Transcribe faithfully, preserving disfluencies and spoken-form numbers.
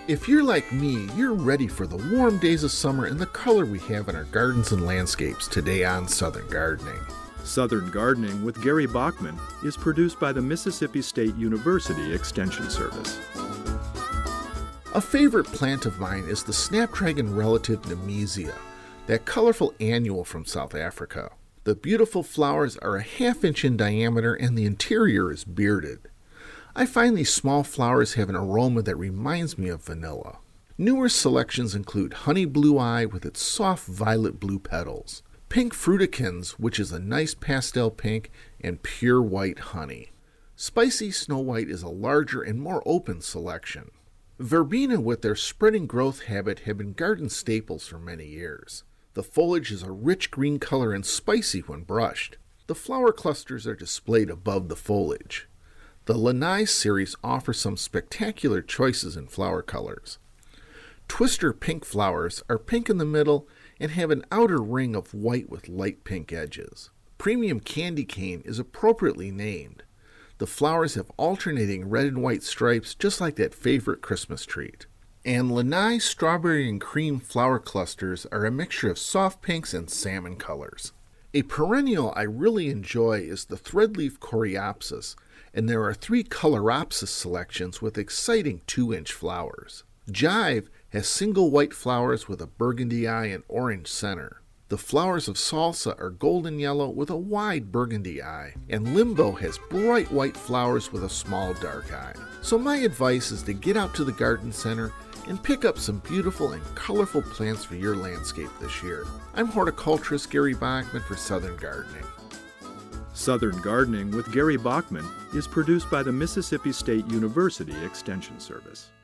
If you're like me, you're ready for the warm days of summer and the color we have in our gardens and landscapes today on Southern Gardening. Southern Gardening with Gary Bachman is produced by the Mississippi State University Extension Service. A favorite plant of mine is the snapdragon relative Nemesia, that colorful annual from South Africa. The beautiful flowers are a half inch in diameter and the interior is bearded. I find these small flowers have an aroma that reminds me of vanilla. Newer selections include Honey Blue Eye with its soft violet blue petals, Pink Fruiticans, which is a nice pastel pink, and Pure White Honey. Spicy Snow White is a larger and more open selection. Verbena with their spreading growth habit have been garden staples for many years. The foliage is a rich green color and spicy when brushed. The flower clusters are displayed above the foliage. The Lanai series offers some spectacular choices in flower colors. Twister pink flowers are pink in the middle and have an outer ring of white with light pink edges. Premium Candy Cane is appropriately named. The flowers have alternating red and white stripes just like that favorite Christmas treat. And Lanai strawberry and cream flower clusters are a mixture of soft pinks and salmon colors. A perennial I really enjoy is the threadleaf Coreopsis, and there are three Coloropsis selections with exciting two inch flowers. Jive has single white flowers with a burgundy eye and orange center. The flowers of Salsa are golden yellow with a wide burgundy eye, and Limbo has bright white flowers with a small dark eye. So my advice is to get out to the garden center and pick up some beautiful and colorful plants for your landscape this year. I'm horticulturist Gary Bachman for Southern Gardening. Southern Gardening with Gary Bachman is produced by the Mississippi State University Extension Service.